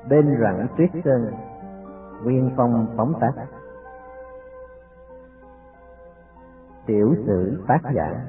Bên rặng tuyết sơn, Nguyên Phong phóng tác. Tiểu sử tác giả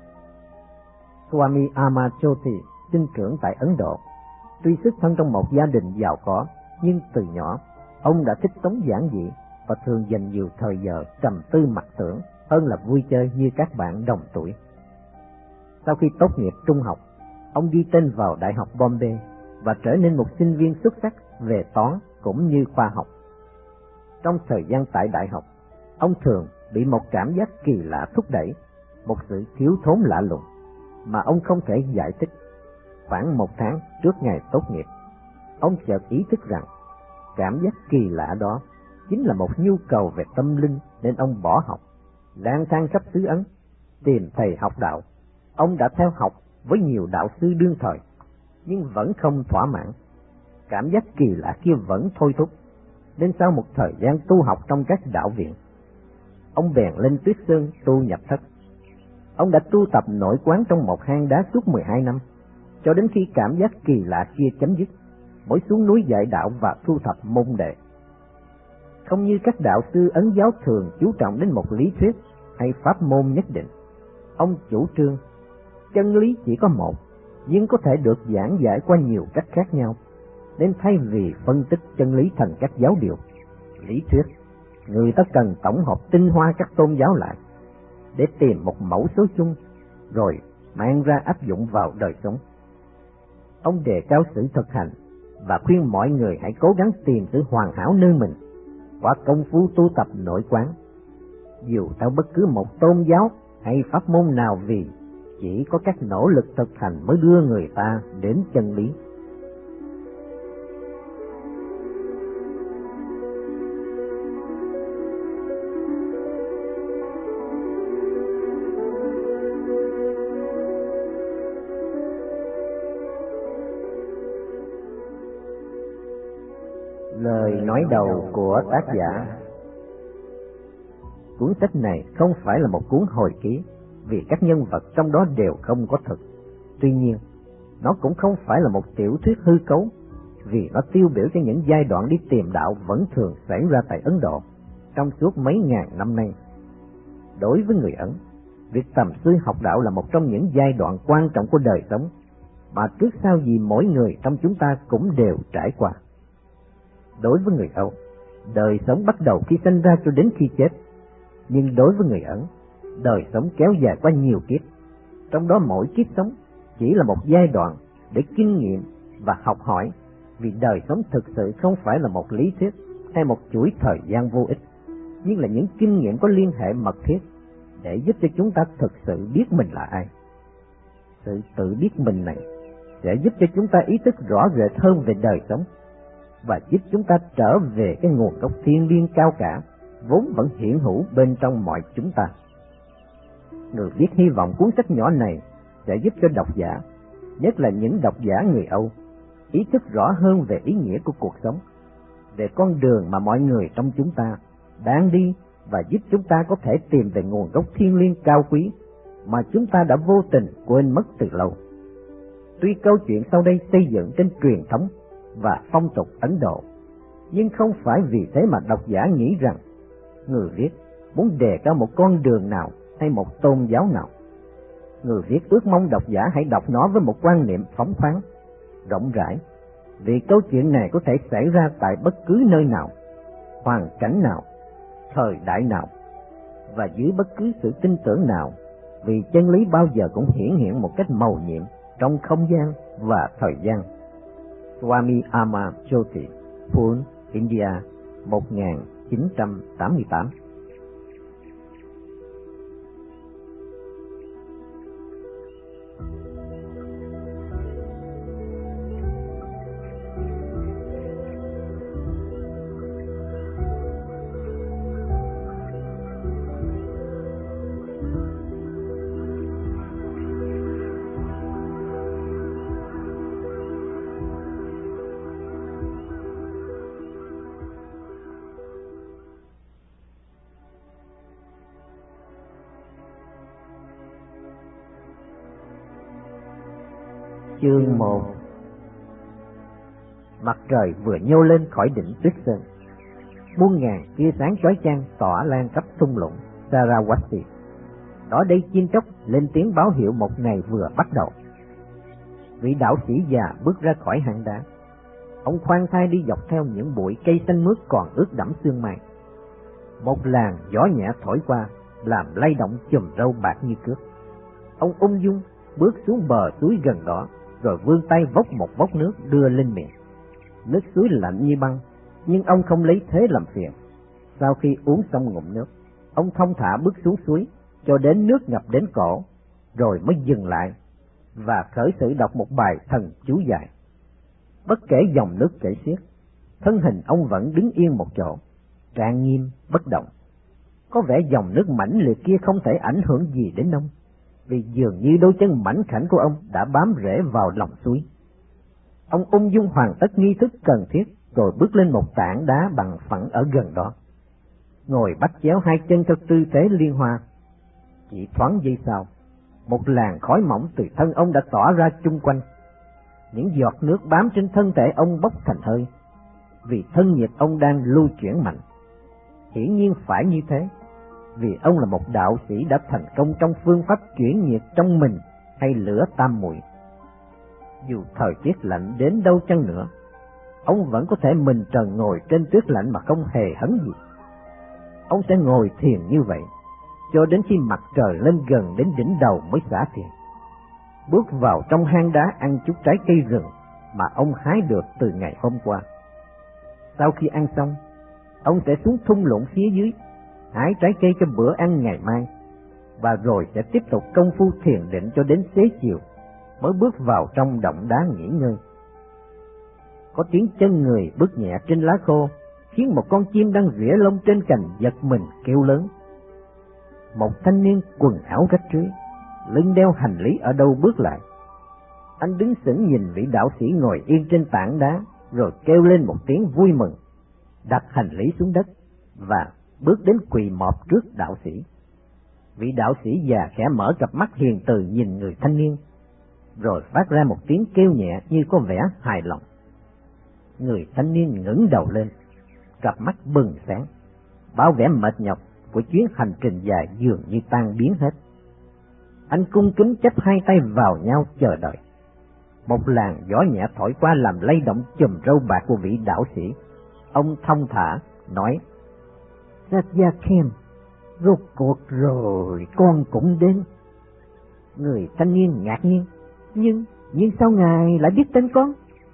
Swami Amachoti sinh trưởng tại Ấn Độ. Tuy xuất thân trong một gia đình giàu có, nhưng từ nhỏ ông đã thích sống giản dị và thường dành nhiều thời giờ trầm tư mặc tưởng hơn là vui chơi như các bạn đồng tuổi. Sau khi tốt nghiệp trung học, ông ghi tên vào Đại học Bombay và trở nên một sinh viên xuất sắc về toán cũng như khoa học. Trong thời gian tại đại học, ông thường bị một cảm giác kỳ lạ thúc đẩy, một sự thiếu thốn lạ lùng mà ông không thể giải thích. Khoảng 1 tháng trước ngày tốt nghiệp, ông chợt ý thức rằng cảm giác kỳ lạ đó chính là một nhu cầu về tâm linh, nên ông bỏ học, lang thang khắp xứ Ấn, tìm thầy học đạo. Ông đã theo học với nhiều đạo sư đương thời, nhưng vẫn không thỏa mãn. Cảm giác kỳ lạ kia vẫn thôi thúc, nên sau một thời gian tu học trong các đạo viện, ông bèn lên Tuyết Sơn tu nhập thất. Ông đã tu tập nội quán trong một hang đá suốt 12 năm, cho đến khi cảm giác kỳ lạ kia chấm dứt, mới xuống núi dạy đạo và thu thập môn đệ. Không như các đạo sư Ấn giáo thường chú trọng đến một lý thuyết hay pháp môn nhất định, ông chủ trương chân lý chỉ có một, nhưng có thể được giảng giải qua nhiều cách khác nhau. Nên thay vì phân tích chân lý thành các giáo điều, lý thuyết, người ta cần tổng hợp tinh hoa các tôn giáo lại để tìm một mẫu số chung, rồi mang ra áp dụng vào đời sống. Ông đề cao sự thực hành và khuyên mọi người hãy cố gắng tìm sự hoàn hảo nơi mình qua công phu tu tập nội quán, dù theo bất cứ một tôn giáo hay pháp môn nào, vì chỉ có các nỗ lực thực hành mới đưa người ta đến chân lý. Lời nói đầu của tác giả. Cuốn sách này không phải là một cuốn hồi ký, vì các nhân vật trong đó đều không có thực. Tuy nhiên, nó cũng không phải là một tiểu thuyết hư cấu, vì nó tiêu biểu cho những giai đoạn đi tìm đạo vẫn thường xảy ra tại Ấn Độ trong suốt mấy ngàn năm nay. Đối với người Ấn, việc tầm sư học đạo là một trong những giai đoạn quan trọng của đời sống, mà trước sau gì mỗi người trong chúng ta cũng đều trải qua. Đối với người Âu, đời sống bắt đầu khi sinh ra cho đến khi chết. Nhưng đối với người Ấn, đời sống kéo dài qua nhiều kiếp, trong đó mỗi kiếp sống chỉ là một giai đoạn để kinh nghiệm và học hỏi, vì đời sống thực sự không phải là một lý thuyết hay một chuỗi thời gian vô ích, nhưng là những kinh nghiệm có liên hệ mật thiết để giúp cho chúng ta thực sự biết mình là ai. Sự tự biết mình này sẽ giúp cho chúng ta ý thức rõ rệt hơn về đời sống và giúp chúng ta trở về cái nguồn gốc thiêng liêng cao cả vốn vẫn hiện hữu bên trong mọi chúng ta. Người viết hy vọng cuốn sách nhỏ này sẽ giúp cho độc giả, nhất là những độc giả người Âu, ý thức rõ hơn về ý nghĩa của cuộc sống, về con đường mà mọi người trong chúng ta đang đi, và giúp chúng ta có thể tìm về nguồn gốc thiêng liêng cao quý mà chúng ta đã vô tình quên mất từ lâu. Tuy câu chuyện sau đây xây dựng trên truyền thống và phong tục Ấn Độ, nhưng không phải vì thế mà độc giả nghĩ rằng người viết muốn đề cao một con đường nào hay một tôn giáo nào. Người viết ước mong độc giả hãy đọc nó với một quan niệm phóng khoáng, rộng rãi, vì câu chuyện này có thể xảy ra tại bất cứ nơi nào, hoàn cảnh nào, thời đại nào, và dưới bất cứ sự tin tưởng nào, vì chân lý bao giờ cũng hiển hiện một cách mầu nhiệm trong không gian và thời gian. Swami Amachoti, Pune, India, 1988. Chương 1. Mặt trời vừa nhô lên khỏi đỉnh tuyết sơn, muôn ngàn tia sáng chói chang tỏa lan khắp thung lũng Saravati. Đó đây chim chóc lên tiếng báo hiệu một ngày vừa bắt đầu. Vị đạo sĩ già bước ra khỏi hang đá. Ông khoan thai đi dọc theo những bụi cây xanh mướt còn ướt đẫm sương mai. Một làn gió nhẹ thổi qua, làm lay động chùm râu bạc như cước. Ông ung dung bước xuống bờ suối gần đó, rồi vươn tay vốc một vốc nước đưa lên miệng. Nước suối lạnh như băng, nhưng ông không lấy thế làm phiền. Sau khi uống xong ngụm nước, ông thong thả bước xuống suối cho đến nước ngập đến cổ, rồi mới dừng lại và khởi sự đọc một bài thần chú dài. Bất kể dòng nước chảy xiết, thân hình ông vẫn đứng yên một chỗ, trang nghiêm bất động. Có vẻ dòng nước mãnh liệt kia không thể ảnh hưởng gì đến ông, vì dường như đôi chân mảnh khảnh của ông đã bám rễ vào lòng suối. Ông ung dung hoàn tất nghi thức cần thiết, rồi bước lên một tảng đá bằng phẳng ở gần đó, ngồi bắt chéo hai chân theo tư thế liên hoa. Chỉ thoáng giây sau, một làn khói mỏng từ thân ông đã tỏa ra chung quanh. Những giọt nước bám trên thân thể ông bốc thành hơi, vì thân nhiệt ông đang lưu chuyển mạnh. Hiển nhiên phải như thế, vì ông là một đạo sĩ đã thành công trong phương pháp chuyển nhiệt trong mình hay lửa tam muội. Dù thời tiết lạnh đến đâu chăng nữa, ông vẫn có thể mình trần ngồi trên tuyết lạnh mà không hề hấn gì. Ông sẽ ngồi thiền như vậy cho đến khi mặt trời lên gần đến đỉnh đầu mới xả thiền, bước vào trong hang đá ăn chút trái cây rừng mà ông hái được từ ngày hôm qua. Sau khi ăn xong, ông sẽ xuống thung lũng phía dưới hái trái cây cho bữa ăn ngày mai, và rồi sẽ tiếp tục công phu thiền định cho đến xế chiều mới bước vào trong động đá nghỉ ngơi. Có tiếng chân người bước nhẹ trên lá khô khiến một con chim đang rỉa lông trên cành giật mình kêu lớn. Một thanh niên quần áo rách rưới, lưng đeo hành lý ở đâu bước lại. Anh đứng sững nhìn vị đạo sĩ ngồi yên trên tảng đá, rồi kêu lên một tiếng vui mừng, đặt hành lý xuống đất và bước đến quỳ mọp trước đạo sĩ. Vị đạo sĩ già khẽ mở cặp mắt hiền từ nhìn người thanh niên, rồi phát ra một tiếng kêu nhẹ như có vẻ hài lòng. Người thanh niên ngẩng đầu lên, cặp mắt bừng sáng, bao vẻ mệt nhọc của chuyến hành trình dài dường như tan biến hết. Anh cung kính chắp hai tay vào nhau chờ đợi. Một làn gió nhẹ thổi qua làm lay động chùm râu bạc của vị đạo sĩ. Ông thong thả nói: "Satyakam, rốt cuộc rồi con cũng đến." Người thanh niên ngạc nhiên: Nhưng sao ngài lại biết tên con?"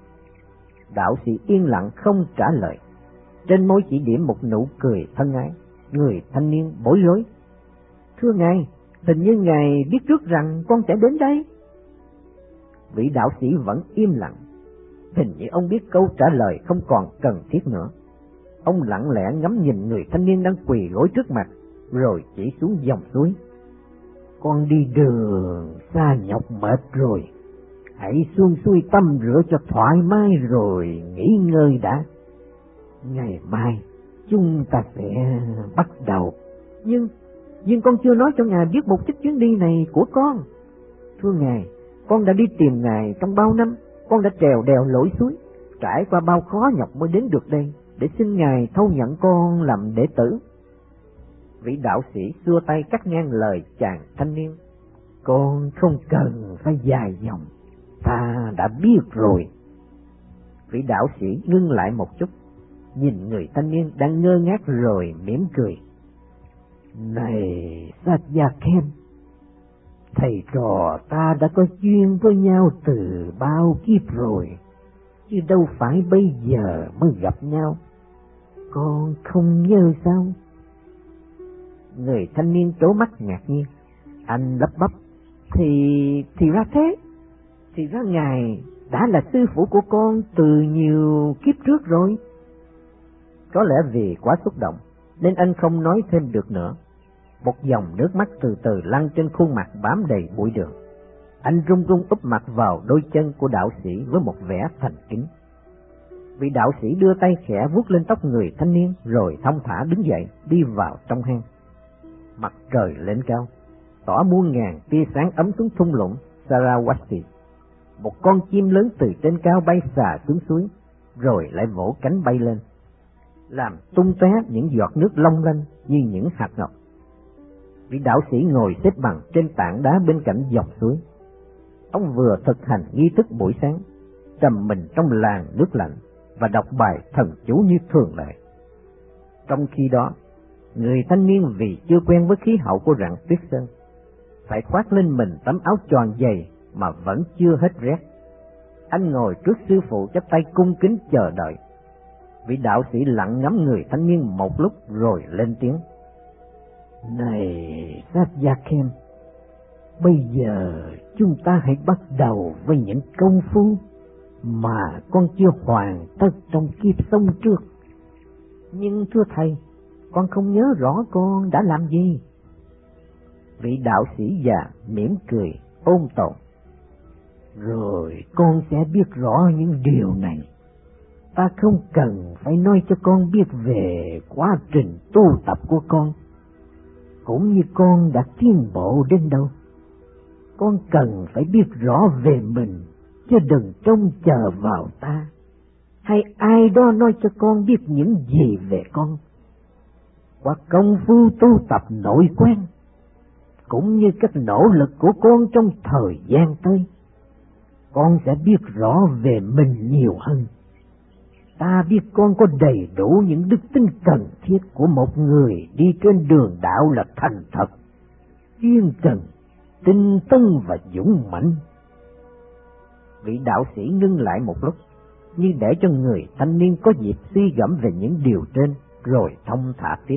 Đạo sĩ yên lặng không trả lời, trên môi chỉ điểm một nụ cười thân ái. Người thanh niên bối rối: "Thưa ngài, hình như ngài biết trước rằng con sẽ đến đây." Vị đạo sĩ vẫn im lặng, hình như ông biết câu trả lời không còn cần thiết nữa. Ông lặng lẽ ngắm nhìn người thanh niên đang quỳ gối trước mặt, rồi chỉ xuống dòng suối: "Con đi đường xa nhọc mệt rồi, hãy xuống xuôi tắm rửa cho thoải mái rồi nghỉ ngơi đã. Ngày mai chúng ta sẽ bắt đầu." Nhưng con chưa nói cho ngài biết mục đích chuyến đi này của con." "Thưa ngài, con đã đi tìm ngài trong bao năm, con đã trèo đèo lội suối, trải qua bao khó nhọc mới đến được đây, để xin ngài thâu nhận con làm đệ tử." Vị đạo sĩ xua tay cắt ngang lời chàng thanh niên: "Con không cần phải dài dòng, ta đã biết rồi." Vị đạo sĩ ngưng lại một chút, nhìn người thanh niên đang ngơ ngác rồi mỉm cười: "Này Satyakam, thầy trò ta đã có duyên với nhau từ bao kiếp rồi, chứ đâu phải bây giờ mới gặp nhau. Con không nhớ sao?" Người thanh niên trố mắt ngạc nhiên. Anh lắp bắp: Thì ra thế. Thì ra ngài đã là sư phụ của con từ nhiều kiếp trước rồi." Có lẽ vì quá xúc động nên anh không nói thêm được nữa. Một dòng nước mắt từ từ lăn trên khuôn mặt bám đầy bụi đường. Anh run run úp mặt vào đôi chân của đạo sĩ với một vẻ thành kính. Vị đạo sĩ đưa tay khẽ vuốt lên tóc người thanh niên, rồi thong thả đứng dậy đi vào trong hang. Mặt trời lên cao, tỏa muôn ngàn tia sáng ấm xuống thung lũng Saravati. Một con chim lớn từ trên cao bay xà xuống suối, rồi lại vỗ cánh bay lên, làm tung tóe những giọt nước long lanh như những hạt ngọc. Vị đạo sĩ ngồi xếp bằng trên tảng đá bên cạnh dòng suối. Ông vừa thực hành nghi thức buổi sáng, trầm mình trong làn nước lạnh và đọc bài thần chú như thường lệ. Trong khi đó, người thanh niên vì chưa quen với khí hậu của rặng Tuyết Sơn, phải khoác lên mình tấm áo choàng dày mà vẫn chưa hết rét. Anh ngồi trước sư phụ chắp tay cung kính chờ đợi. Vị đạo sĩ lặng ngắm người thanh niên một lúc rồi lên tiếng: "Này Satyakem, bây giờ chúng ta hãy bắt đầu với những công phu mà con chưa hoàn tất trong kiếp sống trước. Nhưng thưa thầy, con không nhớ rõ con đã làm gì." Vị đạo sĩ già mỉm cười ôn tồn: "Rồi con sẽ biết rõ những điều này. Ta không cần phải nói cho con biết về quá trình tu tập của con, cũng như con đã tiến bộ đến đâu. Con cần phải biết rõ về mình, chứ đừng trông chờ vào ta, hay ai đó nói cho con biết những gì về con. Qua công phu tu tập nội quan, cũng như các nỗ lực của con trong thời gian tới, con sẽ biết rõ về mình nhiều hơn. Ta biết con có đầy đủ những đức tính cần thiết của một người đi trên đường đạo là thành thật, kiên trì, tinh tấn và dũng mãnh." Vị đạo sĩ ngưng lại một lúc, như để cho người thanh niên có dịp suy gẫm về những điều trên, rồi thông thả tiếp: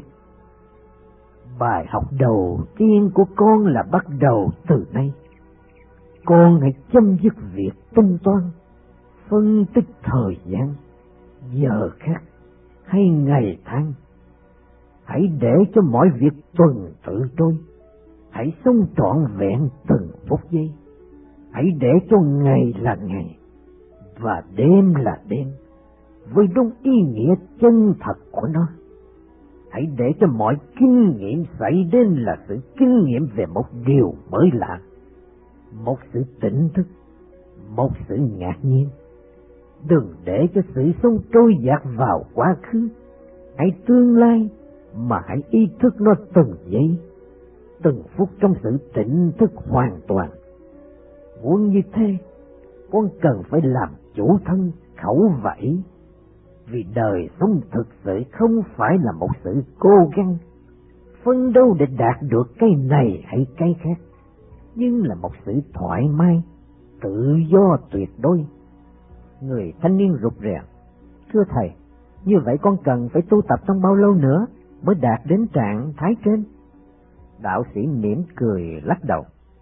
"Bài học đầu tiên của con là bắt đầu từ nay. Con hãy chấm dứt việc tính toán, phân tích thời gian, giờ khắc hay ngày tháng. Hãy để cho mọi việc tuần tự trôi. Hãy sống trọn vẹn từng phút giây. Hãy để cho ngày là ngày và đêm là đêm, với đúng ý nghĩa chân thật của nó. Hãy để cho mọi kinh nghiệm xảy đến là sự kinh nghiệm về một điều mới lạ, một sự tỉnh thức, một sự ngạc nhiên. Đừng để cho sự sống trôi dạt vào quá khứ hay tương lai, mà hãy ý thức nó từng giây, từng phút trong sự tỉnh thức hoàn toàn. Muốn như thế, con cần phải làm chủ thân, khẩu và ý. Vì đời sống thực sự không phải là một sự cố gắng, phân đấu để đạt được cái này hay cái khác, nhưng là một sự thoải mái, tự do tuyệt đối." Người thanh niên rụt rè: "Thưa thầy, như vậy con cần phải tu tập trong bao lâu nữa mới đạt đến trạng thái trên?" Đạo sĩ mỉm cười lắc đầu: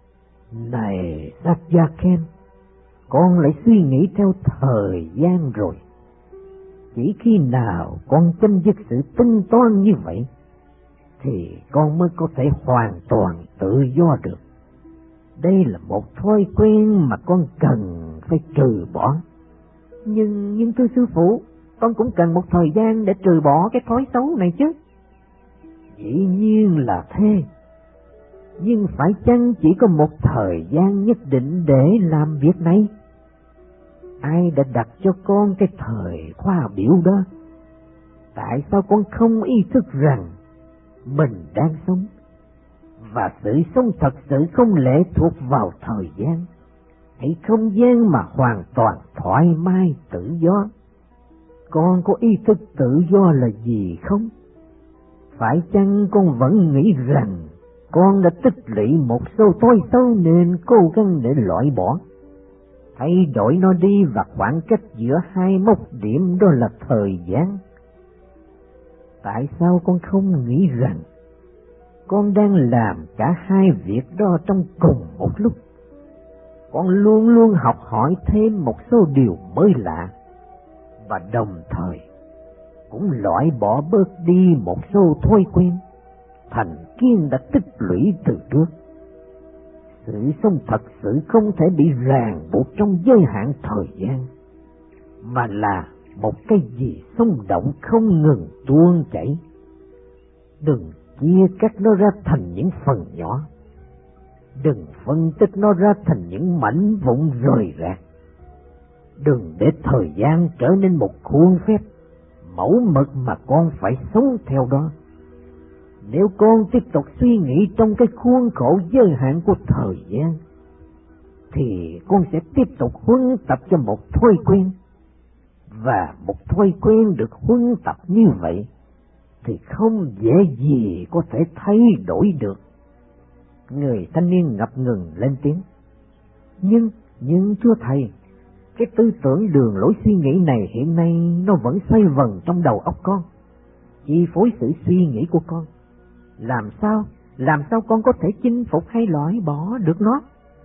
"Này Satyakem, con lại suy nghĩ theo thời gian rồi. Chỉ khi nào con chấm dứt sự tính toán như vậy, thì con mới có thể hoàn toàn tự do được. Đây là một thói quen mà con cần phải trừ bỏ." Nhưng thưa sư phụ, con cũng cần một thời gian để trừ bỏ cái thói xấu này chứ." "Dĩ nhiên là thế. Nhưng phải chăng chỉ có một thời gian nhất định để làm việc này? Ai đã đặt cho con cái thời khoa biểu đó? Tại sao con không ý thức rằng mình đang sống, và sự sống thật sự không lệ thuộc vào thời gian hay không gian, mà hoàn toàn thoải mái tự do? Con có ý thức tự do là gì không? Phải chăng con vẫn nghĩ rằng con đã tích lũy một số thói xấu nên cố gắng để loại bỏ, thay đổi nó đi, và khoảng cách giữa hai mốc điểm đó là thời gian? Tại sao con không nghĩ rằng con đang làm cả hai việc đó trong cùng một lúc? Con luôn luôn học hỏi thêm một số điều mới lạ, và đồng thời cũng loại bỏ bớt đi một số thói quen, thành kiến đã tích lũy từ trước. Sự sống thật sự không thể bị ràng buộc trong giới hạn thời gian, mà là một cái gì sống động không ngừng tuôn chảy. Đừng chia cắt nó ra thành những phần nhỏ, đừng phân tích nó ra thành những mảnh vụn rời rạc. Đừng để thời gian trở nên một khuôn phép, mẫu mực mà con phải sống theo đó. Nếu con tiếp tục suy nghĩ trong cái khuôn khổ giới hạn của thời gian, thì con sẽ tiếp tục huấn tập cho một thói quen. Và một thói quen được huấn tập như vậy thì không dễ gì có thể thay đổi được. Người thanh niên ngập ngừng lên tiếng. Nhưng thưa thầy, cái tư tưởng đường lối suy nghĩ này hiện nay nó vẫn xoay vần trong đầu óc con, chi phối sự suy nghĩ của con. Làm sao con có thể chinh phục hay loại bỏ được nó?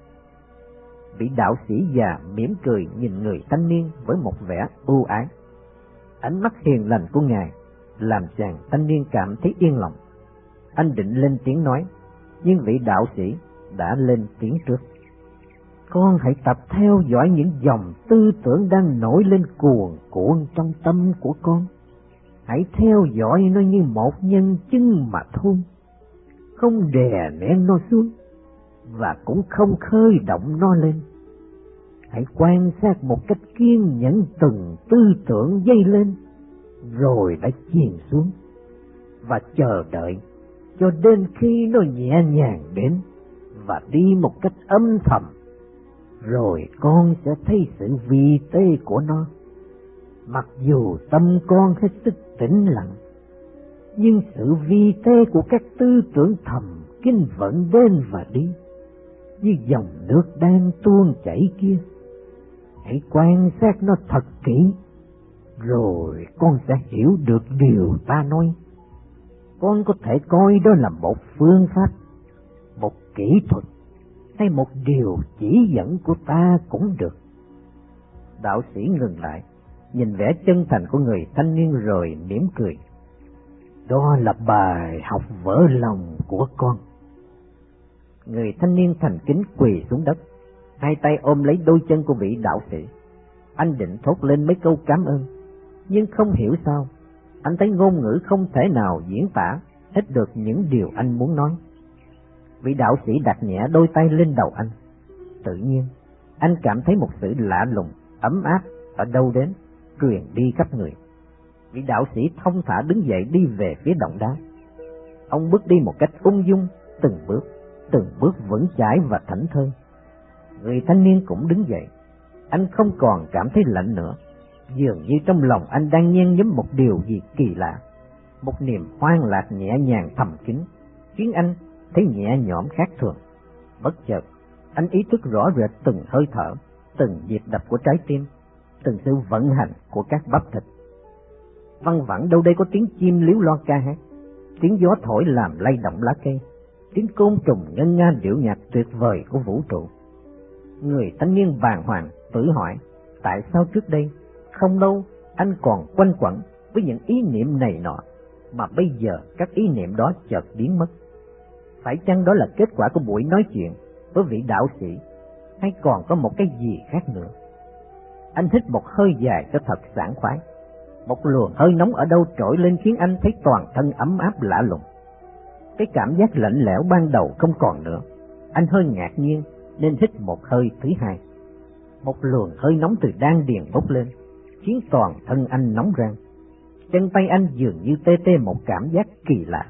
Vị đạo sĩ già mỉm cười nhìn người thanh niên với một vẻ ưu ái. Ánh mắt hiền lành của ngài làm chàng thanh niên cảm thấy yên lòng. Anh định lên tiếng nói, nhưng vị đạo sĩ đã lên tiếng trước. Con hãy tập theo dõi những dòng tư tưởng đang nổi lên cuồn cuộn trong tâm của con. Hãy theo dõi nó như một nhân chứng mà thôi, không đè nén nó xuống và cũng không khơi động nó lên. Hãy quan sát một cách kiên nhẫn từng tư tưởng dấy lên rồi đã chìm xuống, và chờ đợi cho đến khi nó nhẹ nhàng đến và đi một cách âm thầm, rồi con sẽ thấy sự vi tế của nó. Mặc dù tâm con hết sức tĩnh lặng, nhưng sự vi tế của các tư tưởng thầm kín vẫn đến và đi như dòng nước đang tuôn chảy kia. Hãy quan sát nó thật kỹ, rồi con sẽ hiểu được điều ta nói. Con có thể coi đó là một phương pháp, một kỹ thuật, hay một điều chỉ dẫn của ta cũng được. Đạo sĩ ngừng lại, nhìn vẻ chân thành của người thanh niên rồi mỉm cười. Đó là bài học vỡ lòng của con. Người thanh niên thành kính quỳ xuống đất, hai tay ôm lấy đôi chân của vị đạo sĩ. Anh định thốt lên mấy câu cảm ơn, nhưng không hiểu sao, anh thấy ngôn ngữ không thể nào diễn tả hết được những điều anh muốn nói. Vị đạo sĩ đặt nhẹ đôi tay lên đầu anh. Tự nhiên, anh cảm thấy một sự lạ lùng, ấm áp ở đâu đến, truyền đi khắp người. Vị đạo sĩ thông thả đứng dậy đi về phía động đá. Ông bước đi một cách ung dung, từng bước vững chãi và thảnh thơi. Người thanh niên cũng đứng dậy. Anh không còn cảm thấy lạnh nữa, dường như trong lòng anh đang nhen nhóm một điều gì kỳ lạ. Một niềm hoan lạc nhẹ nhàng thầm kín khiến anh thấy nhẹ nhõm khác thường. Bất chợt, anh ý thức rõ rệt từng hơi thở, từng nhịp đập của trái tim, từng sự vận hành của các bắp thịt. Văng vẳng đâu đây có tiếng chim líu lo ca hát, tiếng gió thổi làm lay động lá cây, tiếng côn trùng ngân nga điệu nhạc tuyệt vời của vũ trụ. Người thanh niên bàng hoàng tự hỏi, tại sao trước đây không lâu anh còn quanh quẩn với những ý niệm này nọ, mà bây giờ các ý niệm đó chợt biến mất? Phải chăng đó là kết quả của buổi nói chuyện với vị đạo sĩ, hay còn có một cái gì khác nữa? Anh hít một hơi dài cho thật sảng khoái. Một luồng hơi nóng ở đâu trỗi lên khiến anh thấy toàn thân ấm áp lạ lùng. Cái cảm giác lạnh lẽo ban đầu không còn nữa. Anh hơi ngạc nhiên nên hít một hơi thứ hai. Một luồng hơi nóng từ đan điền bốc lên, khiến toàn thân anh nóng rang. Chân tay anh dường như tê tê một cảm giác kỳ lạ.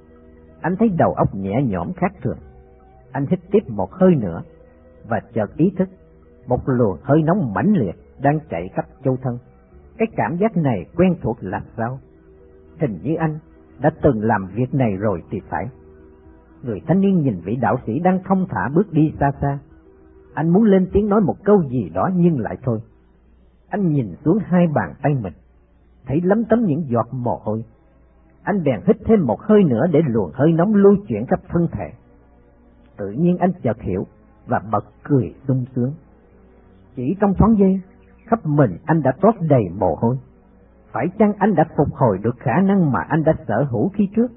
Anh thấy đầu óc nhẹ nhõm khác thường. Anh hít tiếp một hơi nữa và chợt ý thức một luồng hơi nóng mãnh liệt đang chạy khắp châu thân. Cái cảm giác này quen thuộc làm sao? Hình như anh đã từng làm việc này rồi thì phải. Người thanh niên nhìn vị đạo sĩ đang thong thả bước đi xa xa. Anh muốn lên tiếng nói một câu gì đó nhưng lại thôi. Anh nhìn xuống hai bàn tay mình, thấy lấm tấm những giọt mồ hôi. Anh bèn hít thêm một hơi nữa để luồng hơi nóng lưu chuyển khắp thân thể. Tự nhiên anh chợt hiểu và bật cười sung sướng. Chỉ trong thoáng giây, khắp mình anh đã toát đầy mồ hôi. Phải chăng anh đã phục hồi được khả năng mà anh đã sở hữu khi trước?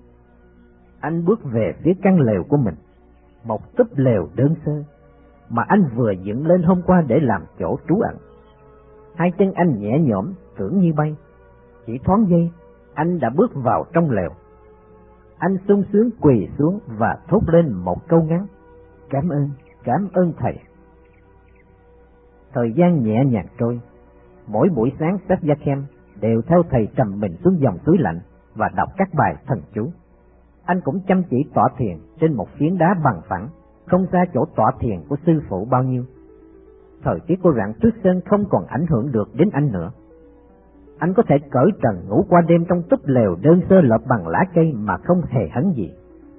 Anh bước về phía căn lều của mình, một túp lều đơn sơ mà anh vừa dựng lên hôm qua để làm chỗ trú ẩn. Hai chân anh nhẹ nhõm tưởng như bay. Chỉ thoáng giây, anh đã bước vào trong lều. Anh sung sướng quỳ xuống và thốt lên một câu ngắn: cảm ơn thầy. Thời gian nhẹ nhàng trôi, Mỗi buổi sáng Satyakam đều theo thầy trầm mình xuống dòng suối lạnh và đọc các bài thần chú. Anh cũng chăm chỉ tọa thiền trên một phiến đá bằng phẳng, không xa chỗ tọa thiền của sư phụ bao nhiêu. Thời tiết của rạng tuyết sơn không còn ảnh hưởng được đến anh nữa. Anh có thể cởi trần ngủ qua đêm trong túp lều đơn sơ lợp bằng lá cây mà không hề hấn gì.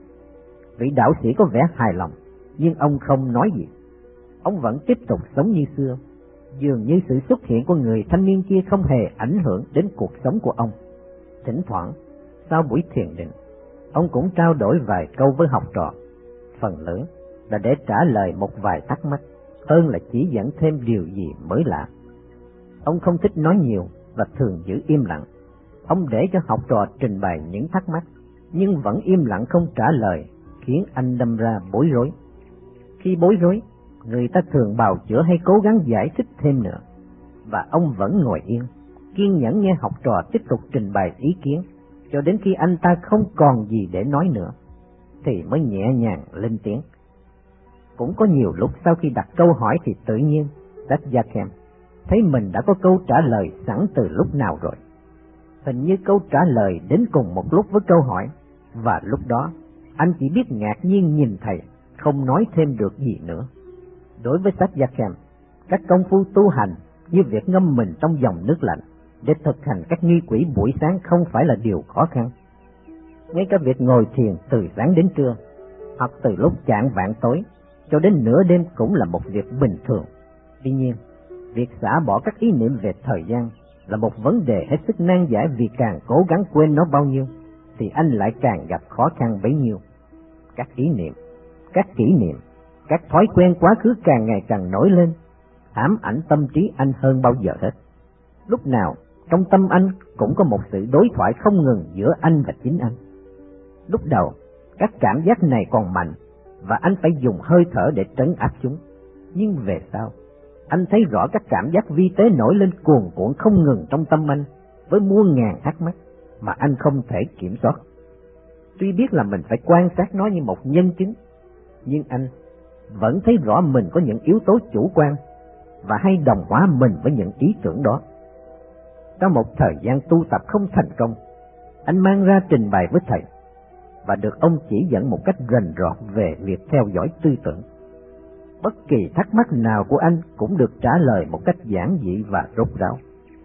Vị đạo sĩ có vẻ hài lòng, nhưng ông không nói gì. Ông vẫn tiếp tục sống như xưa, dường như sự xuất hiện của người thanh niên kia không hề ảnh hưởng đến cuộc sống của ông. Thỉnh thoảng, sau buổi thiền định, ông cũng trao đổi vài câu với học trò, phần lớn là để trả lời một vài thắc mắc, hơn là chỉ dẫn thêm điều gì mới lạ. Ông không thích nói nhiều và thường giữ im lặng. Ông để cho học trò trình bày những thắc mắc, nhưng vẫn im lặng không trả lời, khiến anh đâm ra bối rối. Khi bối rối, người ta thường bào chữa hay cố gắng giải thích thêm nữa, và ông vẫn ngồi yên, kiên nhẫn nghe học trò tiếp tục trình bày ý kiến, cho đến khi anh ta không còn gì để nói nữa, thì mới nhẹ nhàng lên tiếng. Cũng có nhiều lúc sau khi đặt câu hỏi thì tự nhiên Satyakam thấy mình đã có câu trả lời sẵn từ lúc nào rồi. Hình như câu trả lời đến cùng một lúc với câu hỏi, và lúc đó anh chỉ biết ngạc nhiên nhìn thầy, không nói thêm được gì nữa. Đối với Satyakam, các công phu tu hành như việc ngâm mình trong dòng nước lạnh để thực hành các nghi quỹ buổi sáng không phải là điều khó khăn. Ngay cả việc ngồi thiền từ sáng đến trưa, hoặc từ lúc chạng vạng tối cho đến nửa đêm cũng là một việc bình thường. Tuy nhiên, việc xả bỏ các ý niệm về thời gian là một vấn đề hết sức nan giải, vì càng cố gắng quên nó bao nhiêu thì anh lại càng gặp khó khăn bấy nhiêu. Các ý niệm, các kỷ niệm, các thói quen quá khứ càng ngày càng nổi lên, ám ảnh tâm trí anh hơn bao giờ hết. Lúc nào trong tâm anh cũng có một sự đối thoại không ngừng giữa anh và chính anh. Lúc đầu, các cảm giác này còn mạnh và anh phải dùng hơi thở để trấn áp chúng. Nhưng về sau, anh thấy rõ các cảm giác vi tế nổi lên cuồn cuộn không ngừng trong tâm anh, với muôn ngàn thắc mắc mà anh không thể kiểm soát. Tuy biết là mình phải quan sát nó như một nhân chứng, nhưng anh vẫn thấy rõ mình có những yếu tố chủ quan và hay đồng hóa mình với những ý tưởng đó. Trong một thời gian tu tập không thành công, anh mang ra trình bày với thầy và được ông chỉ dẫn một cách rành rọt về việc theo dõi tư tưởng. Bất kỳ thắc mắc nào của anh cũng được trả lời một cách giản dị và rốt ráo.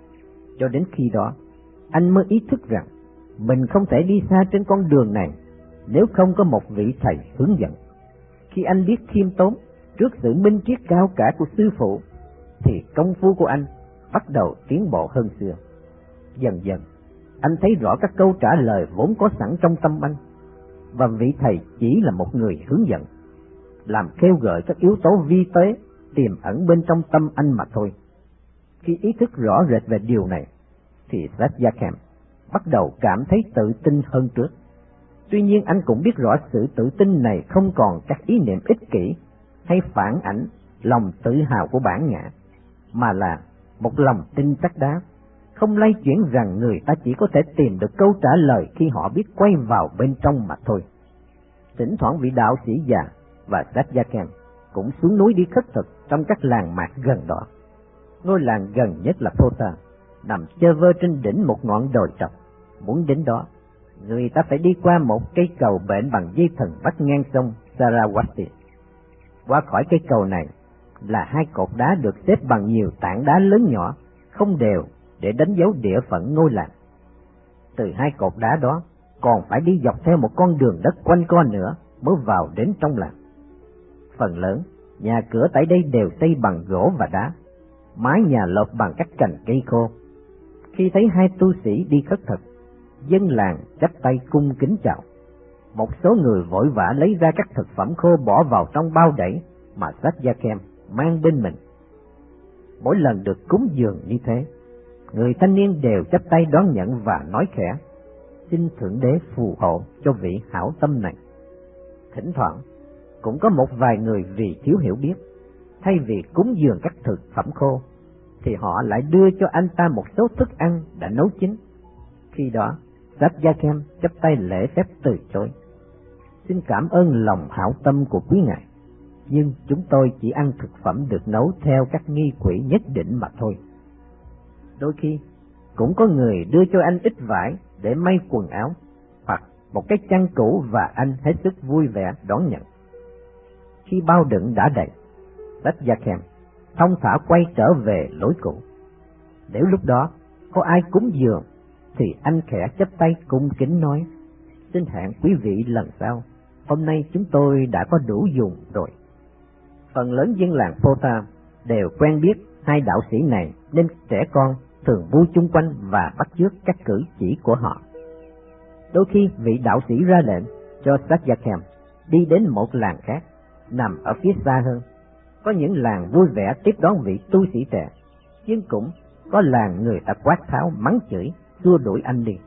Cho đến khi đó, anh mới ý thức rằng mình không thể đi xa trên con đường này nếu không có một vị thầy hướng dẫn. Khi anh biết khiêm tốn trước sự minh triết cao cả của sư phụ, thì công phu của anh bắt đầu tiến bộ hơn xưa. Dần dần, anh thấy rõ các câu trả lời vốn có sẵn trong tâm anh, và vị thầy chỉ là một người hướng dẫn, làm kêu gợi các yếu tố vi tế tiềm ẩn bên trong tâm anh mà thôi. Khi ý thức rõ rệt về điều này, thì Satyakam bắt đầu cảm thấy tự tin hơn trước. Tuy nhiên anh cũng biết rõ sự tự tin này không còn các ý niệm ích kỷ hay phản ảnh lòng tự hào của bản ngã, mà là một lòng tin chắc đá, không lay chuyển rằng người ta chỉ có thể tìm được câu trả lời khi họ biết quay vào bên trong mà thôi. Thỉnh thoảng vị đạo sĩ già và Satyakam cũng xuống núi đi khất thực trong các làng mạc gần đó. Ngôi làng gần nhất là Phota, nằm chơ vơ trên đỉnh một ngọn đồi trọc. Muốn đến đó, người ta phải đi qua một cây cầu bện bằng dây thừng vắt ngang sông Sarawati. Qua khỏi cây cầu này là hai cột đá được xếp bằng nhiều tảng đá lớn nhỏ, không đều, để đánh dấu địa phận ngôi làng. Từ hai cột đá đó còn phải đi dọc theo một con đường đất quanh co nữa mới vào đến trong làng. Phần lớn nhà cửa tại đây đều xây bằng gỗ và đá, mái nhà lợp bằng các cành cây khô. Khi thấy hai tu sĩ đi khất thực, dân làng chắp tay cung kính chào. Một số người vội vã lấy ra các thực phẩm khô bỏ vào trong bao đẩy mà Satyakam mang bên mình. Mỗi lần được cúng dường như thế, người thanh niên đều chắp tay đón nhận và nói khẽ: xin Thượng Đế phù hộ cho vị hảo tâm này. Thỉnh thoảng cũng có một vài người vì thiếu hiểu biết, thay vì cúng dường các thực phẩm khô thì họ lại đưa cho anh ta một số thức ăn đã nấu chín. Khi đó Satyakam chắp tay lễ phép từ chối: xin cảm ơn lòng hảo tâm của quý ngài, nhưng chúng tôi chỉ ăn thực phẩm được nấu theo các nghi quỹ nhất định mà thôi. Đôi khi cũng có người đưa cho anh ít vải để may quần áo, hoặc một cái chăn cũ, và anh hết sức vui vẻ đón nhận. Khi bao đựng đã đầy, Sachs thông thả quay trở về lối cũ. Nếu lúc đó có ai cúng dường, thì anh khẽ chắp tay cung kính nói: "Xin hẹn quý vị lần sau, hôm nay chúng tôi đã có đủ dùng rồi." Phần lớn dân làng Phota đều quen biết hai đạo sĩ này, nên trẻ con thường vui chung quanh và bắt chước các cử chỉ của họ. Đôi khi vị đạo sĩ ra lệnh cho Sachs đi đến một làng khác, nằm ở phía xa hơn. Có những làng vui vẻ tiếp đón vị tu sĩ trẻ, nhưng cũng có làng người ta quát tháo mắng chửi, xua đuổi anh đi.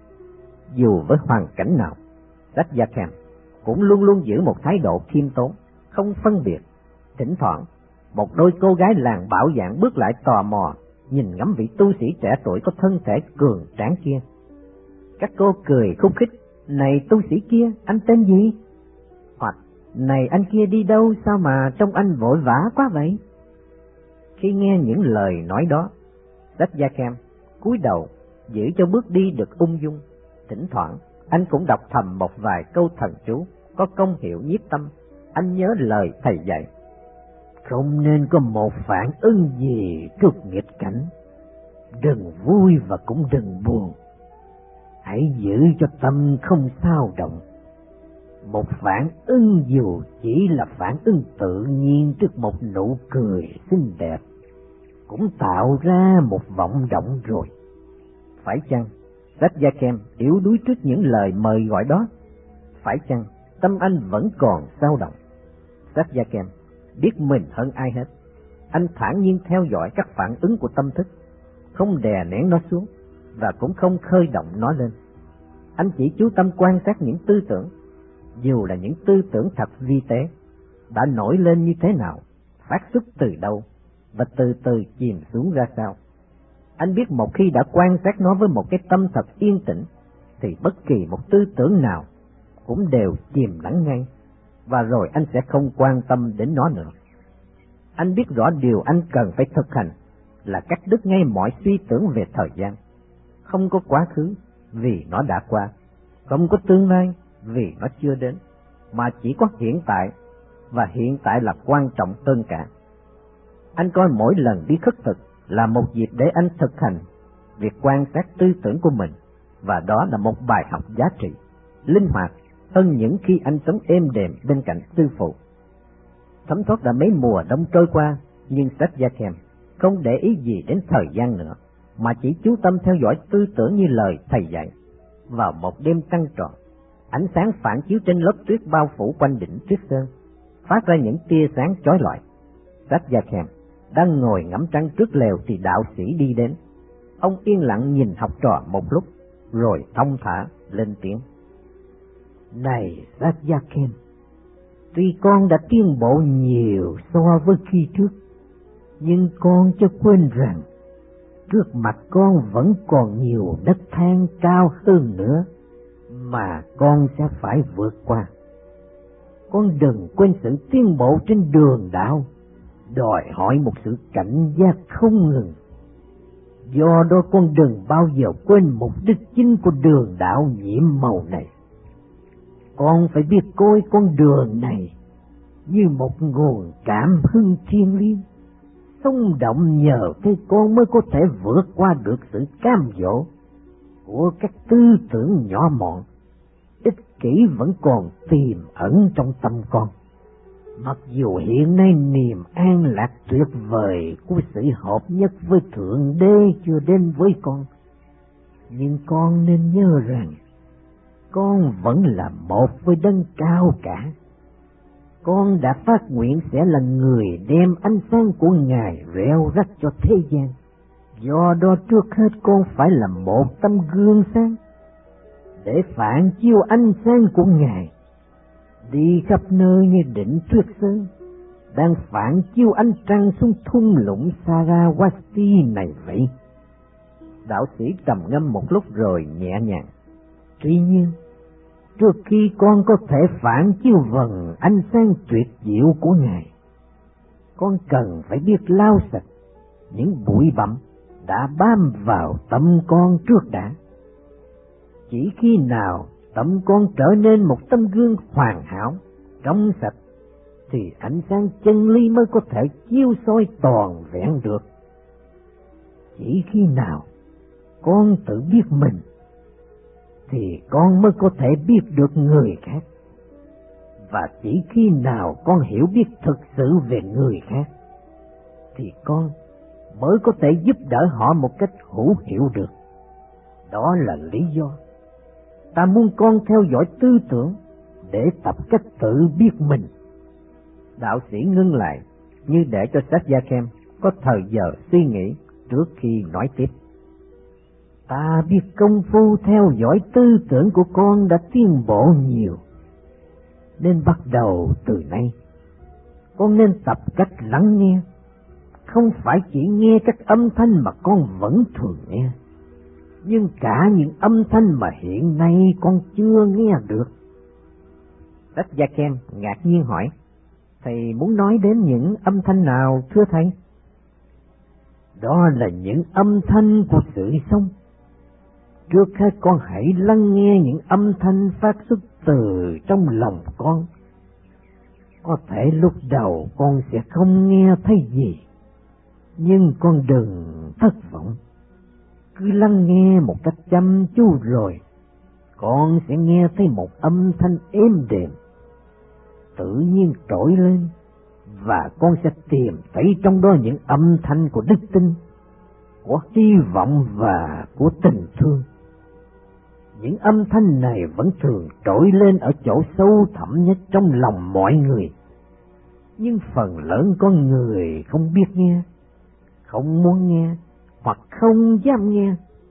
Dù với hoàn cảnh nào, Sachs cũng luôn luôn giữ một thái độ khiêm tốn, không phân biệt. Thỉnh thoảng, một đôi cô gái làng bạo dạn bước lại tò mò nhìn ngắm vị tu sĩ trẻ tuổi có thân thể cường tráng kia. Các cô cười khúc khích: "Này tu sĩ kia, anh tên gì?" Hoặc: "Này anh kia đi đâu, sao mà trông anh vội vã quá vậy?" Khi nghe những lời nói đó, Sachs cúi đầu giữ cho bước đi được ung dung. Thỉnh thoảng anh cũng đọc thầm một vài câu thần chú có công hiệu nhiếp tâm. Anh nhớ lời thầy dạy: "Không nên có một phản ứng gì trước nghịch cảnh, đừng vui và cũng đừng buồn. Hãy giữ cho tâm không xao động. Một phản ứng dù chỉ là phản ứng tự nhiên trước một nụ cười xinh đẹp, cũng tạo ra một vọng động rồi." Phải chăng Sachs yếu đuối trước những lời mời gọi đó? Phải chăng tâm anh vẫn còn xao động? Sachs biết mình hơn ai hết. Anh thản nhiên theo dõi các phản ứng của tâm thức, không đè nén nó xuống và cũng không khơi động nó lên. Anh chỉ chú tâm quan sát những tư tưởng, dù là những tư tưởng thật vi tế, đã nổi lên như thế nào, phát xuất từ đâu và từ từ chìm xuống ra sao. Anh biết một khi đã quan sát nó với một cái tâm thật yên tĩnh, thì bất kỳ một tư tưởng nào cũng đều chìm lắng ngay, và rồi anh sẽ không quan tâm đến nó nữa. Anh biết rõ điều anh cần phải thực hành là cắt đứt ngay mọi suy tưởng về thời gian. Không có quá khứ vì nó đã qua, không có tương lai vì nó chưa đến, mà chỉ có hiện tại, và hiện tại là quan trọng hơn cả. Anh coi mỗi lần đi khất thực là một dịp để anh thực hành việc quan sát tư tưởng của mình, và đó là một bài học giá trị, linh hoạt hơn những khi anh sống êm đềm bên cạnh sư phụ. Thấm thoát đã mấy mùa đông trôi qua, nhưng Sachs không để ý gì đến thời gian nữa, mà chỉ chú tâm theo dõi tư tưởng như lời thầy dạy. Vào một đêm trăng tròn, ánh sáng phản chiếu trên lớp tuyết bao phủ quanh đỉnh Tuyết Sơn, phát ra những tia sáng chói lọi. Sachs đang ngồi ngắm trăng trước lều thì đạo sĩ đi đến. Ông yên lặng nhìn học trò một lúc, rồi thong thả lên tiếng: "Này Sachs, tuy con đã tiến bộ nhiều so với khi trước, nhưng con chớ quên rằng trước mặt con vẫn còn nhiều nấc thang cao hơn nữa mà con sẽ phải vượt qua. Con đừng quên sự tiến bộ trên đường đạo đòi hỏi một sự cảnh giác không ngừng. Do đó con đừng bao giờ quên mục đích chính của đường đạo nhiệm màu này. Con phải biết coi con đường này như một nguồn cảm hứng thiêng liêng, xung động nhờ cái con mới có thể vượt qua được sự cám dỗ của các tư tưởng nhỏ mọn, ích kỷ vẫn còn tiềm ẩn trong tâm con. Mặc dù hiện nay niềm an lạc tuyệt vời của sự hợp nhất với Thượng Đế chưa đến với con, nhưng con nên nhớ rằng con vẫn là một với Đấng cao cả. Con đã phát nguyện sẽ là người đem ánh sáng của Ngài reo rắc cho thế gian. Do đó trước hết con phải là một tấm gương sáng để phản chiếu ánh sáng của Ngài, đi khắp nơi như đỉnh Tuyết Sơn đang phản chiếu ánh trăng xuống thung lũng Saraswati này vậy." Đạo sĩ trầm ngâm một lúc rồi nhẹ nhàng: "Tuy nhiên, trước khi con có thể phản chiếu vầng ánh sáng tuyệt diệu của Ngài, con cần phải biết lau sạch những bụi bặm đã bám vào tâm con trước đã. Chỉ khi nào tâm con trở nên một tấm gương hoàn hảo, trong sạch, thì ánh sáng chân lý mới có thể chiếu soi toàn vẹn được. Chỉ khi nào con tự biết mình, thì con mới có thể biết được người khác. Và chỉ khi nào con hiểu biết thực sự về người khác, thì con mới có thể giúp đỡ họ một cách hữu hiệu được. Đó là lý do ta muốn con theo dõi tư tưởng để tập cách tự biết mình. Đạo sĩ ngưng lại, như để cho Satyakam có thời giờ suy nghĩ trước khi nói tiếp. Ta biết công phu theo dõi tư tưởng của con đã tiến bộ nhiều, nên bắt đầu từ nay con nên tập cách lắng nghe, không phải chỉ nghe các âm thanh mà con vẫn thường nghe, nhưng cả những âm thanh mà hiện nay con chưa nghe được. Satyakam ngạc nhiên hỏi, thầy muốn nói đến những âm thanh nào thưa thầy? Đó là những âm thanh của sự sống. Trước hết con hãy lắng nghe những âm thanh phát xuất từ trong lòng con. Có thể lúc đầu con sẽ không nghe thấy gì, nhưng con đừng thất vọng. Cứ lắng nghe một cách chăm chú rồi con sẽ nghe thấy một âm thanh êm đềm tự nhiên trỗi lên, và con sẽ tìm thấy trong đó những âm thanh của đức tin, của hy vọng và của tình thương. Những âm thanh này vẫn thường trỗi lên ở chỗ sâu thẳm nhất trong lòng mọi người, nhưng phần lớn con người không biết nghe, không muốn nghe, hoặc không dám nghe.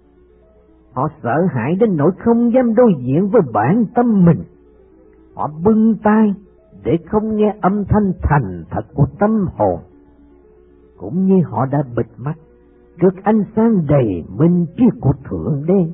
Họ sợ hãi đến nỗi không dám đối diện với bản tâm mình. Họ bưng tai để không nghe âm thanh thành thật của tâm hồn, cũng như họ đã bịt mắt trước ánh sáng đầy minh triết của Thượng Đế.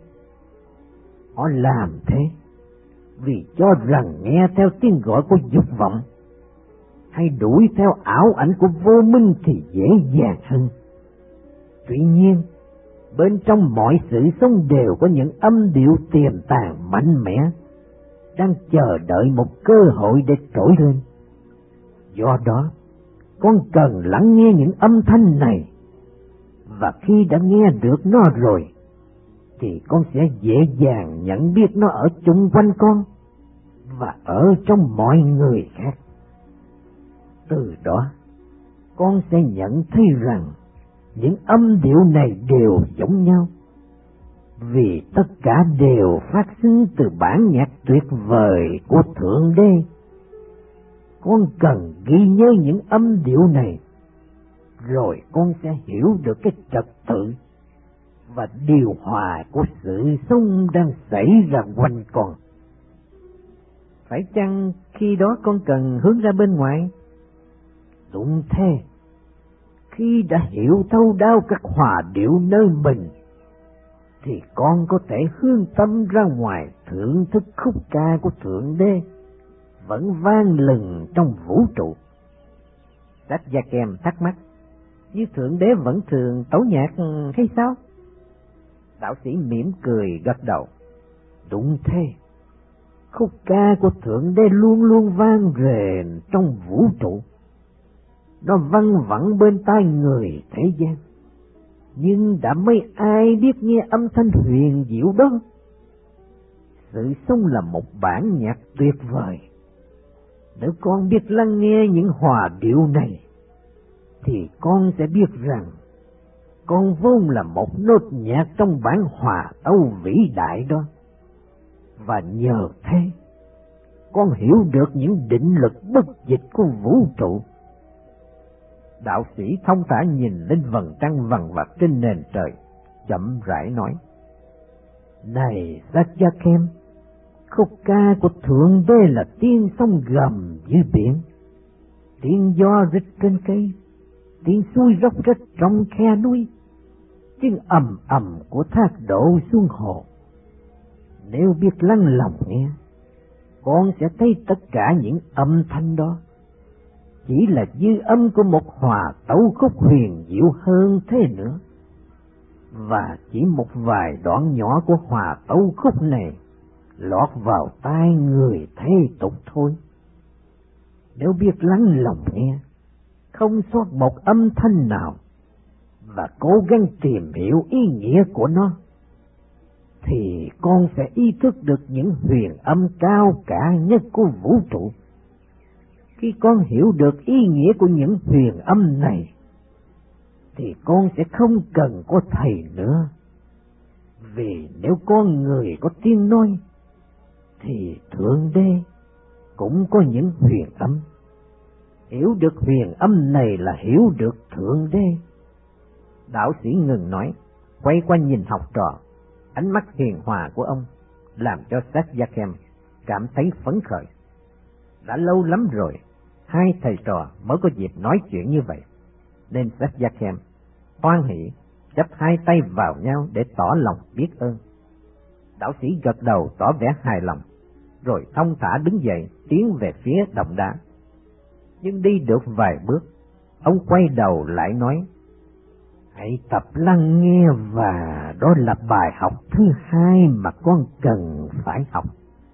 Họ làm thế vì cho rằng nghe theo tiếng gọi của dục vọng hay đuổi theo ảo ảnh của vô minh thì dễ dàng hơn. Tuy nhiên, bên trong mọi sự sống đều có những âm điệu tiềm tàng mạnh mẽ, đang chờ đợi một cơ hội để trỗi lên. Do đó, con cần lắng nghe những âm thanh này, và khi đã nghe được nó rồi, thì con sẽ dễ dàng nhận biết nó ở chung quanh con và ở trong mọi người khác. Từ đó, con sẽ nhận thấy rằng những âm điệu này đều giống nhau, vì tất cả đều phát sinh từ bản nhạc tuyệt vời của Thượng Đế. Con cần ghi nhớ những âm điệu này, rồi con sẽ hiểu được cái trật tự và điều hòa của sự sống đang xảy ra quanh con. Phải chăng khi đó con cần hướng ra bên ngoài? Đúng thế. Khi đã hiểu thấu đáo các hòa điệu nơi mình, thì con có thể hướng tâm ra ngoài thưởng thức khúc ca của Thượng Đế vẫn vang lừng trong vũ trụ. Satyakam thắc mắc, như Thượng Đế vẫn thường tấu nhạc hay sao? Đạo sĩ mỉm cười gật đầu. Đúng thế. Khúc ca của Thượng Đế luôn luôn vang rền trong vũ trụ. Nó văng vẳng bên tai người thế gian, nhưng đã mấy ai biết nghe âm thanh huyền diệu đó. Sự sống là một bản nhạc tuyệt vời. Nếu con biết lắng nghe những hòa điệu này, thì con sẽ biết rằng con vốn là một nốt nhạc trong bản hòa tấu vĩ đại đó. Và nhờ thế, con hiểu được những định lực bất dịch của vũ trụ. Đạo sĩ thông thả nhìn lên vầng trăng vằn vặt trên nền trời, chậm rãi nói, này Satyakam, khúc ca của Thượng Đế là tiếng sông gầm dưới biển, tiếng gió rít trên cây, tiếng suối róc rách trong khe núi, tiếng ầm ầm của thác đổ xuống hồ. Nếu biết lắng lòng nghe, con sẽ thấy tất cả những âm thanh đó chỉ là dư âm của một hòa tấu khúc huyền diệu hơn thế nữa. và chỉ một vài đoạn nhỏ của hòa tấu khúc này lọt vào tai người thế tục thôi. Nếu biết lắng lòng nghe, không sót một âm thanh nào, và cố gắng tìm hiểu ý nghĩa của nó, thì con sẽ ý thức được những huyền âm cao cả nhất của vũ trụ. Khi con hiểu được ý nghĩa của những huyền âm này, thì con sẽ không cần có thầy nữa. Vì nếu con người có tiếng nói, thì Thượng Đế cũng có những huyền âm. Hiểu được huyền âm này là hiểu được Thượng Đế. Đạo sĩ ngừng nói, quay qua nhìn học trò. Ánh mắt hiền hòa của ông làm cho Satyakam cảm thấy phấn khởi. Đã lâu lắm rồi hai thầy trò mới có dịp nói chuyện như vậy, nên Satyakam hoan hỉ chắp hai tay vào nhau để tỏ lòng biết ơn. Đạo sĩ gật đầu tỏ vẻ hài lòng, rồi thong thả đứng dậy tiến về phía động đá. Nhưng đi được vài bước, ông quay đầu lại nói, hãy tập lắng nghe, và đó là bài học thứ hai mà con cần phải học.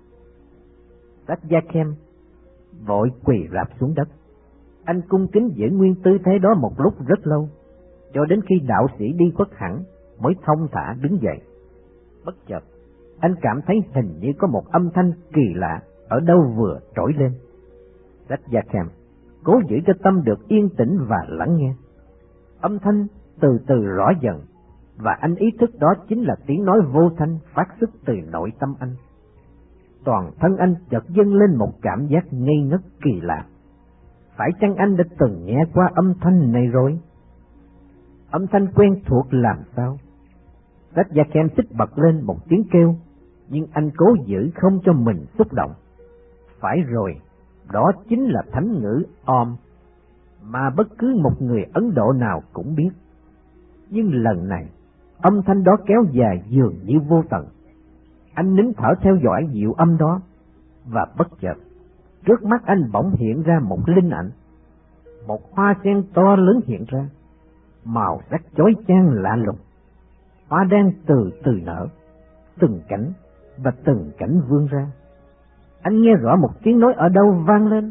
Satyakam vội quỳ rạp xuống đất. Anh cung kính giữ nguyên tư thế đó một lúc rất lâu, cho đến khi đạo sĩ đi khuất hẳn mới thong thả đứng dậy. Bất chợt, anh cảm thấy hình như có một âm thanh kỳ lạ ở đâu vừa trỗi lên. Satyakam cố giữ cho tâm được yên tĩnh và lắng nghe. Âm thanh từ từ rõ dần, và anh ý thức đó chính là tiếng nói vô thanh phát xuất từ nội tâm anh. Toàn thân anh chợt dâng lên một cảm giác ngây ngất kỳ lạ. Phải chăng anh đã từng nghe qua âm thanh này rồi? Âm thanh quen thuộc làm sao? Satyakam xích bật lên một tiếng kêu, nhưng anh cố giữ không cho mình xúc động. Phải rồi, đó chính là thánh ngữ Om, mà bất cứ một người Ấn Độ nào cũng biết. Nhưng lần này, âm thanh đó kéo dài dường như vô tận. Anh nín thở theo dõi diệu âm đó, và bất chợt, trước mắt anh bỗng hiện ra một linh ảnh. Một hoa sen to lớn hiện ra, màu sắc chói chang lạ lùng. Hoa đang từ từ nở, từng cánh và từng cánh vươn ra. Anh nghe rõ một tiếng nói ở đâu vang lên,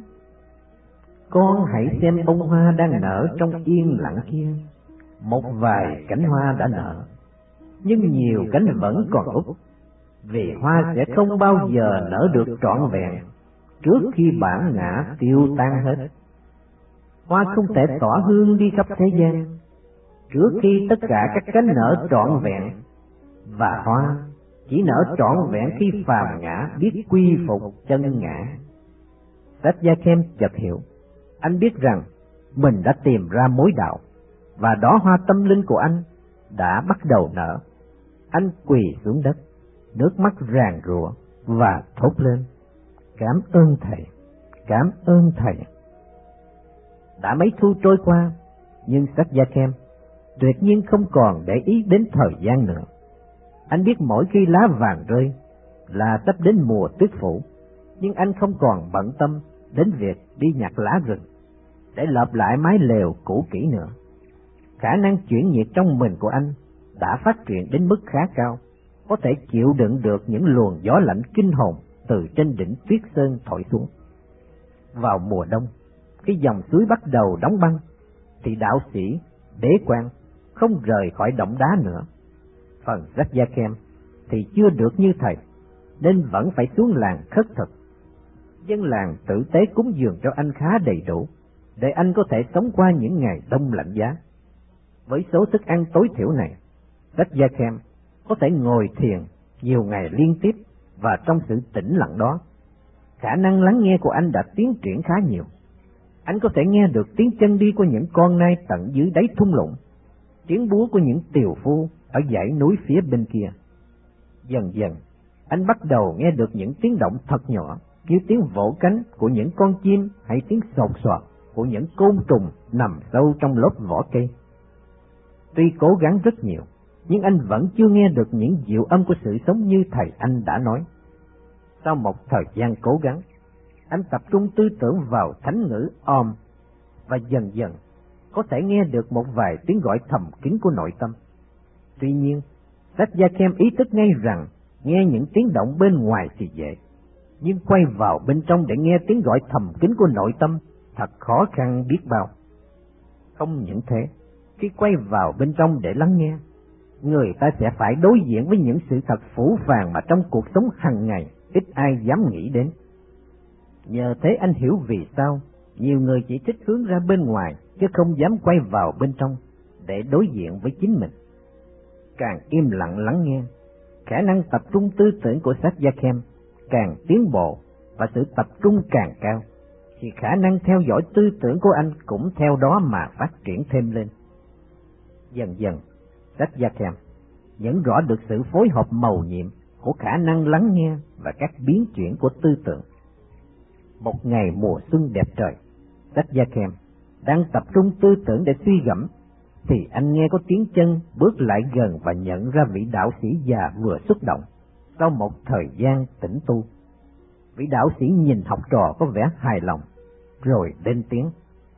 con hãy xem bông hoa đang nở trong yên lặng kia. Một vài cánh hoa đã nở, nhưng nhiều cánh vẫn còn úp, vì hoa sẽ không bao giờ nở được trọn vẹn trước khi bản ngã tiêu tan hết. Hoa không thể tỏa hương đi khắp thế gian trước khi tất cả các cánh nở trọn vẹn, và hoa chỉ nở trọn vẹn khi phàm ngã biết quy phục chân ngã. Satyakam chợt hiểu, anh biết rằng mình đã tìm ra mối đạo, và đóa hoa tâm linh của anh đã bắt đầu nở. Anh quỳ xuống đất, nước mắt ràn rụa và thốt lên, cảm ơn thầy, cảm ơn thầy. Đã mấy thu trôi qua, nhưng Satyakam tuyệt nhiên không còn để ý đến thời gian nữa. Anh biết mỗi khi lá vàng rơi là sắp đến mùa tuyết phủ, nhưng anh không còn bận tâm đến việc đi nhặt lá rừng để lợp lại mái lều cũ kỹ nữa. Khả năng chuyển nhiệt trong mình của anh đã phát triển đến mức khá cao, có thể chịu đựng được những luồng gió lạnh kinh hồn từ trên đỉnh tuyết sơn thổi xuống. Vào mùa đông, khi dòng suối bắt đầu đóng băng, thì đạo sĩ bế quan không rời khỏi động đá nữa. Phần Satyakam thì chưa được như thầy, nên vẫn phải xuống làng khất thực. Dân làng tử tế cúng dường cho anh khá đầy đủ, để anh có thể sống qua những ngày đông lạnh giá. Với số thức ăn tối thiểu này, Satyakam có thể ngồi thiền nhiều ngày liên tiếp, và trong sự tĩnh lặng đó, khả năng lắng nghe của anh đã tiến triển khá nhiều. Anh có thể nghe được tiếng chân đi của những con nai tận dưới đáy thung lũng, tiếng búa của những tiều phu ở dãy núi phía bên kia. Dần dần, anh bắt đầu nghe được những tiếng động thật nhỏ, như tiếng vỗ cánh của những con chim hay tiếng sột soạt của những côn trùng nằm sâu trong lớp vỏ cây. Tuy cố gắng rất nhiều, nhưng anh vẫn chưa nghe được những diệu âm của sự sống như thầy anh đã nói. Sau một thời gian cố gắng, anh tập trung tư tưởng vào thánh ngữ Om, và dần dần có thể nghe được một vài tiếng gọi thầm kín của nội tâm. Tuy nhiên, Satyakam ý thức ngay rằng nghe những tiếng động bên ngoài thì dễ, nhưng quay vào bên trong để nghe tiếng gọi thầm kín của nội tâm thật khó khăn biết bao. Không những thế, khi quay vào bên trong để lắng nghe, người ta sẽ phải đối diện với những sự thật phũ phàng mà trong cuộc sống hàng ngày ít ai dám nghĩ đến. Nhờ thế anh hiểu vì sao nhiều người chỉ thích hướng ra bên ngoài chứ không dám quay vào bên trong để đối diện với chính mình. Càng im lặng lắng nghe, khả năng tập trung tư tưởng của Satyakam càng tiến bộ và sự tập trung càng cao, thì khả năng theo dõi tư tưởng của anh cũng theo đó mà phát triển thêm lên. Dần dần, Satyakam nhận rõ được sự phối hợp mầu nhiệm của khả năng lắng nghe và các biến chuyển của tư tưởng. Một ngày mùa xuân đẹp trời, Satyakam đang tập trung tư tưởng để suy gẫm, thì anh nghe có tiếng chân bước lại gần và nhận ra vị đạo sĩ già vừa xuất động sau một thời gian tĩnh tu. Vị đạo sĩ nhìn học trò có vẻ hài lòng, rồi lên tiếng: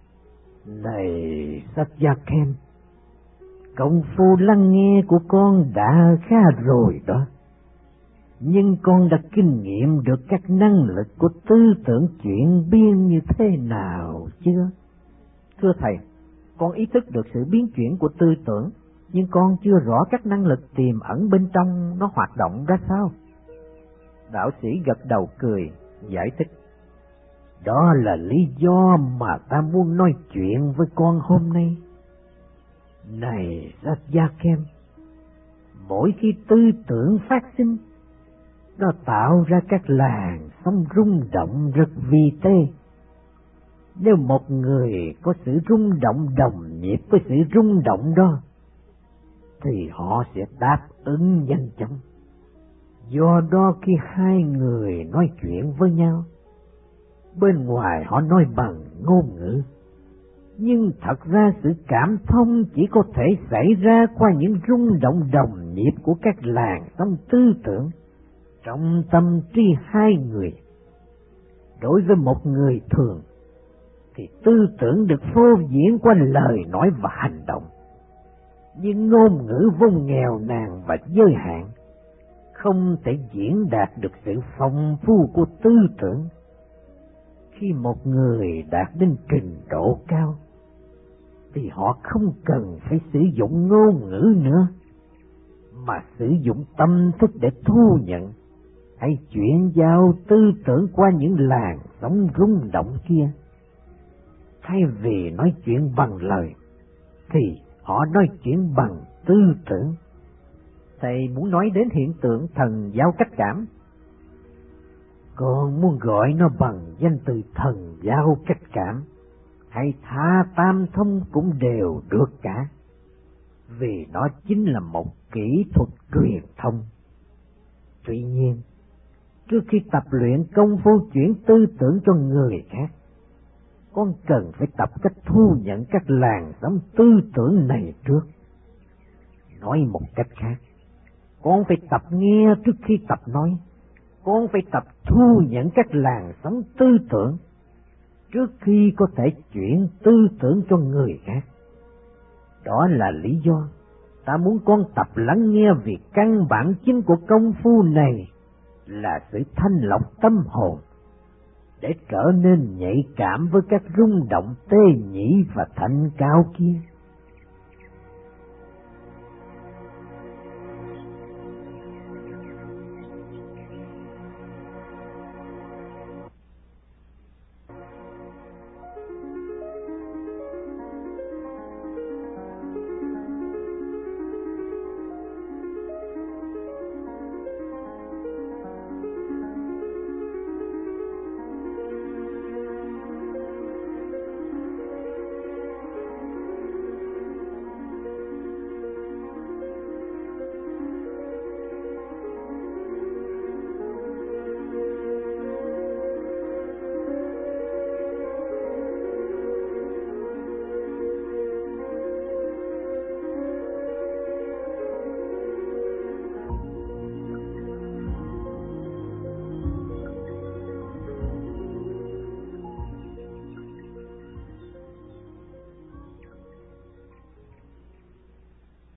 "Này Satyakam, công phu lắng nghe của con đã khá rồi đó, nhưng con đã kinh nghiệm được các năng lực của tư tưởng chuyển biến như thế nào chưa?" "Thưa thầy, con ý thức được sự biến chuyển của tư tưởng, nhưng con chưa rõ các năng lực tiềm ẩn bên trong nó hoạt động ra sao." Đạo sĩ gật đầu cười, giải thích: "Đó là lý do mà ta muốn nói chuyện với con hôm nay. Này Satyakam, mỗi khi tư tưởng phát sinh, nó tạo ra các làn sóng rung động rất vi tế. Nếu một người có sự rung động đồng nhịp với sự rung động đó, thì họ sẽ đáp ứng nhanh chóng. Do đó khi hai người nói chuyện với nhau, bên ngoài họ nói bằng ngôn ngữ, nhưng thật ra sự cảm thông chỉ có thể xảy ra qua những rung động đồng nhịp của các làn sóng tư tưởng trong tâm trí hai người. Đối với một người thường, thì tư tưởng được phô diễn qua lời nói và hành động, nhưng ngôn ngữ vốn nghèo nàn và giới hạn, không thể diễn đạt được sự phong phú của tư tưởng. Khi một người đạt đến trình độ cao, thì họ không cần phải sử dụng ngôn ngữ nữa, mà sử dụng tâm thức để thu nhận hay chuyển giao tư tưởng qua những làn sóng rung động kia. Thay vì nói chuyện bằng lời, thì họ nói chuyện bằng tư tưởng." Thầy muốn nói đến hiện tượng thần giao cách cảm. "Con muốn gọi nó bằng danh từ thần giao cách cảm, hay tha tam thông cũng đều được cả, vì nó chính là một kỹ thuật truyền thông. Tuy nhiên, trước khi tập luyện công phu chuyển tư tưởng cho người khác, con cần phải tập cách thu nhận các làn sóng tư tưởng này trước. Nói một cách khác, con phải tập nghe trước khi tập nói. Con phải tập thu nhận các làn sóng tư tưởng trước khi có thể chuyển tư tưởng cho người khác. Đó là lý do ta muốn con tập lắng nghe, vì căn bản chính của công phu này là sự thanh lọc tâm hồn, để trở nên nhạy cảm với các rung động tê nhĩ và thanh cao kia.